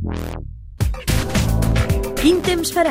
Quin temps farà?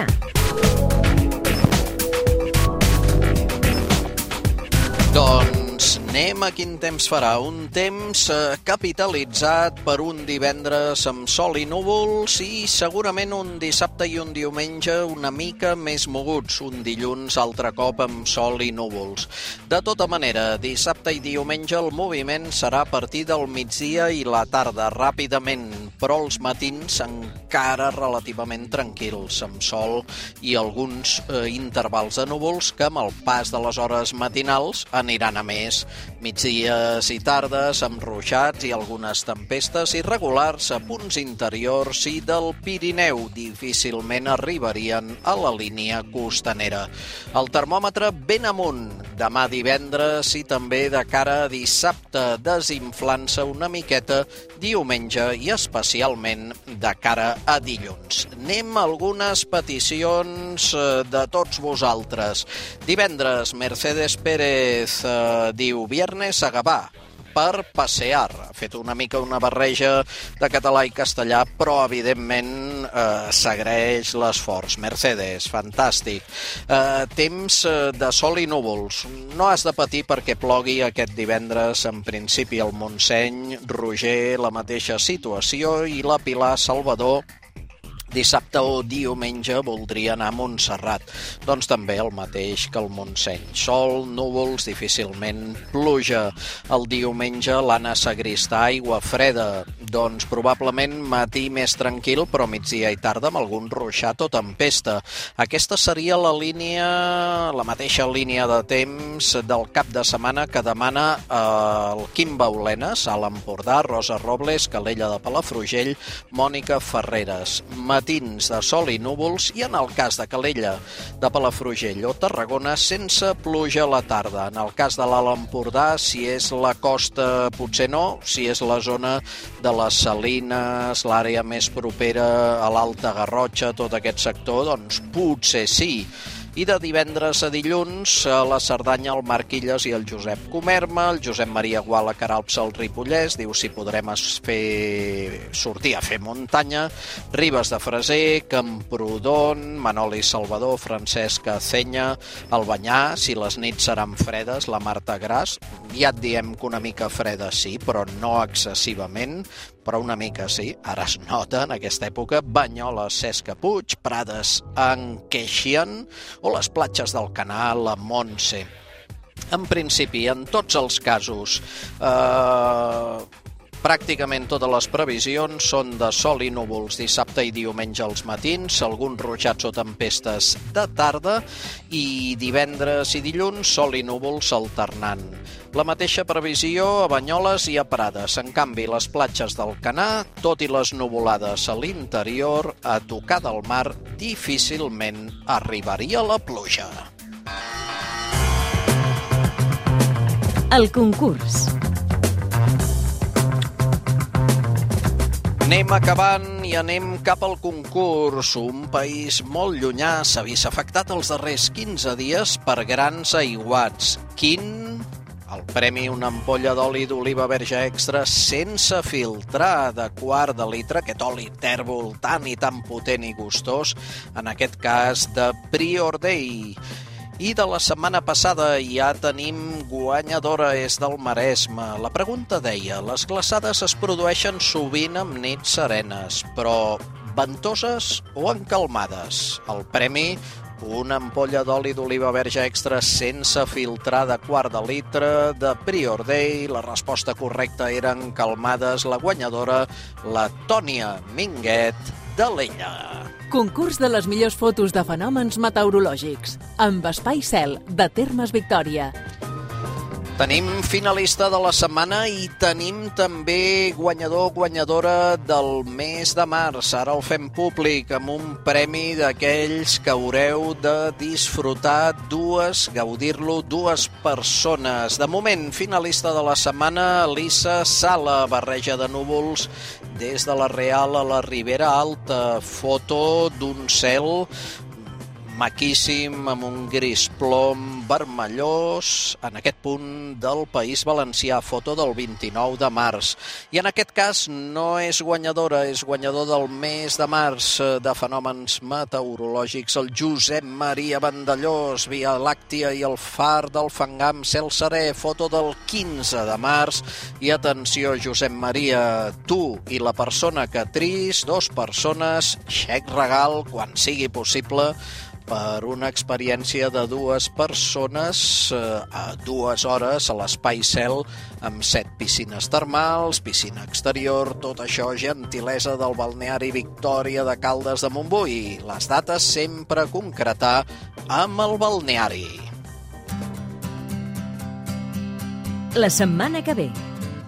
Doncs anem a quin temps farà. Un temps capitalitzat per un divendres amb sol i núvols i segurament un dissabte i un diumenge una mica més moguts. Un dilluns altre cop amb sol i núvols. De tota manera, dissabte i diumenge el moviment serà a partir del migdia i la tarda ràpidament, però els matins encara relativament tranquils, amb sol i alguns intervals de núvols que amb el pas de les hores matinals aniran a més. Migdies i tardes amb ruixats i algunes tempestes irregulars a punts interiors i del Pirineu. Difícilment arribarien a la línia costanera. El termòmetre ben amunt. Demà divendres i també de cara a dissabte, desinflant-se una miqueta diumenge i especialment de cara a dilluns. Anem a algunes peticions de tots vosaltres. Divendres, Mercedes Pérez diu viernes a Gavà per passear. Ha fet una mica una barreja de català i castellà, però evidentment s'agraeix l'esforç. Mercedes, fantàstic. Temps de sol i núvols. No has de patir perquè plogui aquest divendres, en principi al Montseny. Roger, la mateixa situació, i la Pilar Salvador dissabte o diumenge voldria anar a Montserrat. Doncs també el mateix que el Montseny. Sol, núvols, difícilment pluja. El diumenge l'Anna Sagristà, aigua freda. Doncs probablement matí més tranquil, però migdia i tarda amb algun ruixat o tempesta. Aquesta seria la mateixa línia de temps del cap de setmana que demana el Quim Baulenes, a l'Empordà, Rosa Robles, Calella de Palafrugell, Mònica Ferreres. Matins de sol i núvols i en el cas de Calella de Palafrugell o Tarragona sense pluja a la tarda. En el cas de l'Alt Empordà, si és la costa potser no, si és la zona de les Salines, l'àrea més propera a l'Alta Garrotxa, tot aquest sector, doncs potser sí. I de divendres a dilluns, a la Cerdanya, el Marc Illes i el Josep Comerma, el Josep Maria Guala Caralps al Ripollès, diu si podrem sortir a fer muntanya, Ribes de Freser, Camprodon, Manoli Salvador, Francesca Cenya, Albanyà, si les nits seran fredes, la Marta Gras, ja et diem que una mica freda sí, però no excessivament, però una mica sí, ara es nota en aquesta època, Banyoles, Cesc Puig, Prades en Queixian o les platges del Canal a Montse. En principi, en tots els casos, pràcticament totes les previsions són de sol i núvols dissabte i diumenge als matins, alguns ruixats o tempestes de tarda i divendres i dilluns sol i núvols alternant. La mateixa previsió a Banyoles i a Prades. En canvi, les platges del Canà, tot i les nuvolades a l'interior, a tocar del mar, difícilment arribaria la pluja. El concurs. Anem acabant i anem cap al concurs. Un país molt llunyà s'ha vist afectat els darrers 15 dies per grans aiguats. Quin? El premi una ampolla d'oli d'oliva verge extra sense filtrar de quart de litre, aquest oli tèrbol tan i tan potent i gustós, en aquest cas de Prior Day. I de la setmana passada ja tenim guanyadora, és del Maresme. La pregunta deia, les glaçades es produeixen sovint amb nits serenes, però ventoses o encalmades? El premi, una ampolla d'oli d'oliva verge extra sense filtrar de quart de litre de Prior Day. La resposta correcta era encalmades. La guanyadora, la Tònia Minguet de l'Ella. Concurs de les millors fotos de fenòmens meteorològics amb Espai Cel de Termes Victòria. Tenim finalista de la setmana i tenim també guanyador o guanyadora del mes de març. Ara el fem públic amb un premi d'aquells que haureu de disfrutar gaudir-lo dues persones. De moment, finalista de la setmana, Elisa Sala, barreja de núvols des de la Real a la Ribera Alta. Foto d'un cel maquíssim, amb un gris plom vermellós, en aquest punt del País Valencià, foto del 29 de març. I en aquest cas no és guanyadora, és guanyador del mes de març de fenòmens meteorològics, el Josep Maria Vandellós, Via Làctia i el Far del Fangam, cel serè, foto del 15 de març. I atenció, Josep Maria, tu i la persona que tris, 2 persones, xec regal, quan sigui possible, per una experiència de 2 persones a 2 hores a l'Espai Cel amb 7 piscines termals, piscina exterior, tot això gentilesa del balneari Victòria de Caldes de Montbui. Les dates sempre a concretar amb el balneari. La setmana que ve.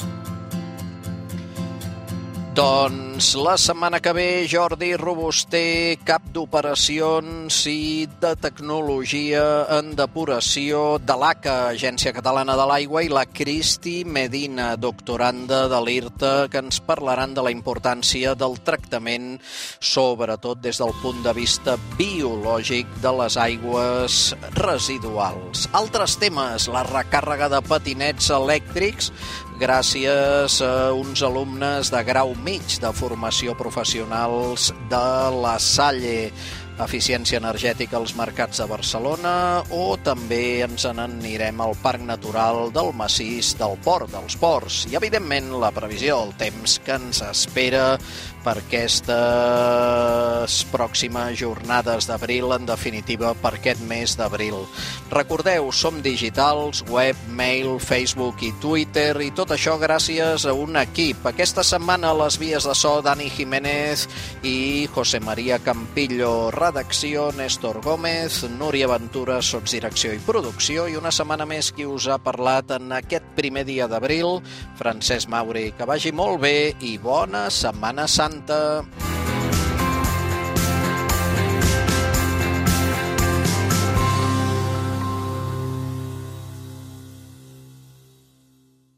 Doncs la setmana que ve, Jordi Robuster, cap d'operacions i de tecnologia en depuració de l'ACA, Agència Catalana de l'Aigua, i la Cristi Medina, doctoranda de l'IRTA, que ens parlaran de la importància del tractament, sobretot des del punt de vista biològic de les aigües residuals. Altres temes, la recàrrega de patinets elèctrics, gràcies a uns alumnes de grau mig de formació professionals de la Salle, eficiència energètica als mercats de Barcelona, o també ens n'anirem al Parc Natural del Massís del Port dels Ports. I, evidentment, la previsió del temps que ens espera per aquestes pròximes jornades d'abril, en definitiva, per aquest mes d'abril. Recordeu, som digitals, web, mail, Facebook i Twitter, i tot això gràcies a un equip. Aquesta setmana a les vies de so, Dani Jiménez i José María Campillo. Redacció, Néstor Gómez, Núria Ventura, sotsdirecció i producció, i una setmana més qui us ha parlat en aquest primer dia d'abril, Francesc Mauri. Que vagi molt bé i bona Setmana Santa!